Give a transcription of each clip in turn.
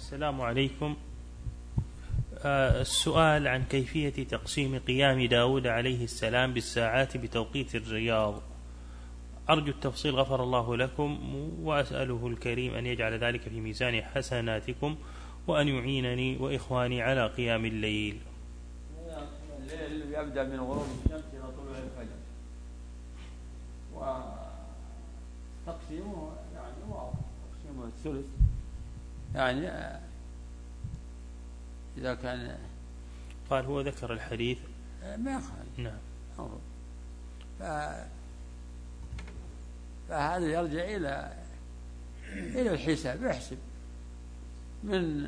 السلام عليكم. السؤال عن كيفية تقسيم قيام داود عليه السلام بالساعات بتوقيت الرياض. أرجو التفصيل غفر الله لكم، وأسأله الكريم أن يجعل ذلك في ميزان حسناتكم، وأن يعينني وإخواني على قيام الليل. الليل يبدأ من غروب الشمس إلى طلوع الفجر، وتقسيمه يعني واضح، تقسيمه الثلث، يعني إذا كان قال هو ذكر الحديث ما يخالف. نعم. فهذا يرجع إلى الحساب، يحسب من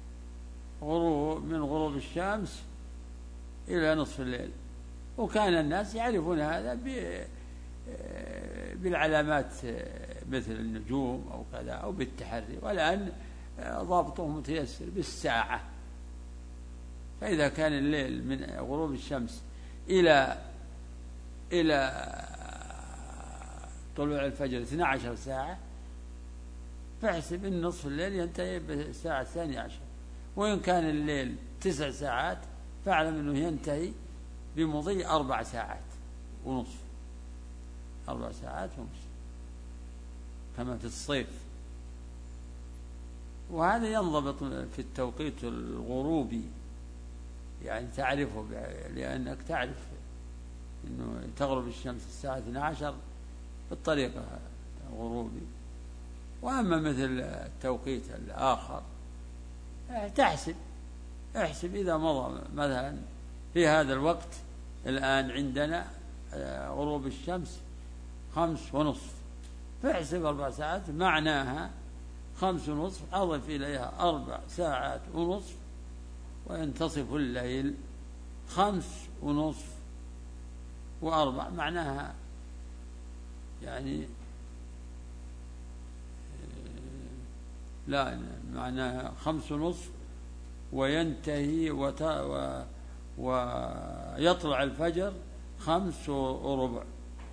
غروب الشمس إلى نصف الليل، وكان الناس يعرفون هذا بالعلامات مثل النجوم أو كذا أو بالتحري، والآن ضابطه متيسر بالساعة. فإذا كان الليل من غروب الشمس إلى طلوع الفجر 12 ساعة، فاحسب إن نصف الليل ينتهي بالساعة 12، وإن كان الليل 9 ساعات فاعلم أنه ينتهي بمضي 4 ساعات ونصف، 4 ساعات ونصف كما في الصيف. وهذا ينضبط في التوقيت الغروبي، يعني تعرفه لأنك تعرف أنه تغرب الشمس الساعة 12 بالطريقة الغروبي. وأما مثل التوقيت الآخر احسب إذا مضى مثلا في هذا الوقت الآن عندنا غروب الشمس 5:30، فاحسب 4 ساعات معناها 5:30، أضف إليها 4 ساعات ونصف، وينتصف الليل 5:30 و4، معناها يعني لا، معناها 5:30 وينتهي ويطلع الفجر 5:15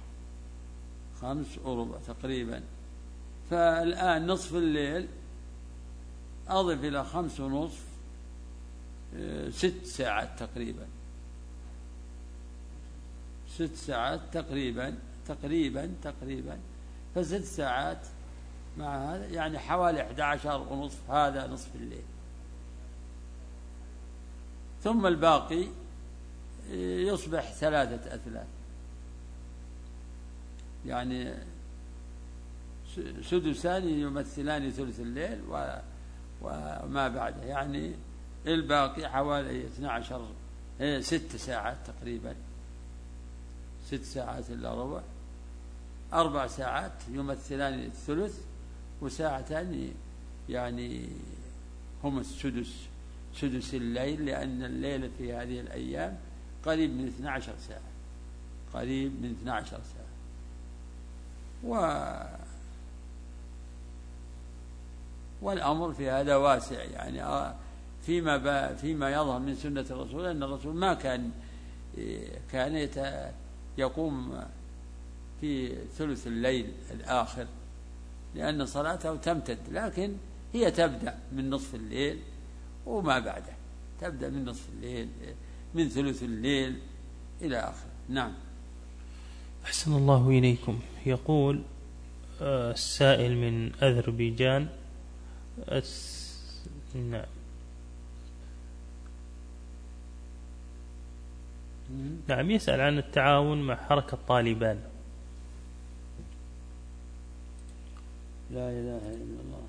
تقريبا. فالآن نصف الليل أضف إلى 5:30 6 ساعات تقريبا، 6 ساعات تقريبا. ف6 ساعات مع هذا يعني حوالي 11:30، هذا نصف الليل. ثم الباقي يصبح 3 أثلاث، يعني سدسان يمثلان ثلث الليل وما بعده، يعني الباقي حوالي 6 ساعات تقريبا، 6 ساعات إلا ربع، 4 ساعات يمثلان الثلث، وساعتان يعني هم سدس الليل، لأن الليل في هذه الأيام قريب من 12 ساعة، قريب من 12 ساعة. والأمر في هذا واسع، يعني فيما يظهر من سنة الرسول أن الرسول ما كان يقوم في ثلث الليل الآخر، لأن صلاته تمتد، لكن هي تبدأ من نصف الليل وما بعده، تبدأ من نصف الليل، من ثلث الليل إلى آخره. نعم. أحسن الله إليكم. يقول السائل من أذربيجان، نعم، يسأل عن التعاون مع حركة طالبان. لا إله إلا الله.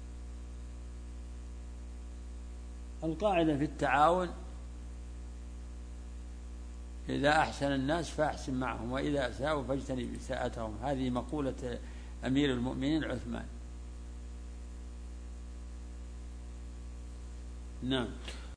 القاعدة في التعاون: إذا أحسن الناس فأحسن معهم، وإذا أساءوا فاجتنب إساءتهم. هذه مقولة أمير المؤمنين عثمان. نعم.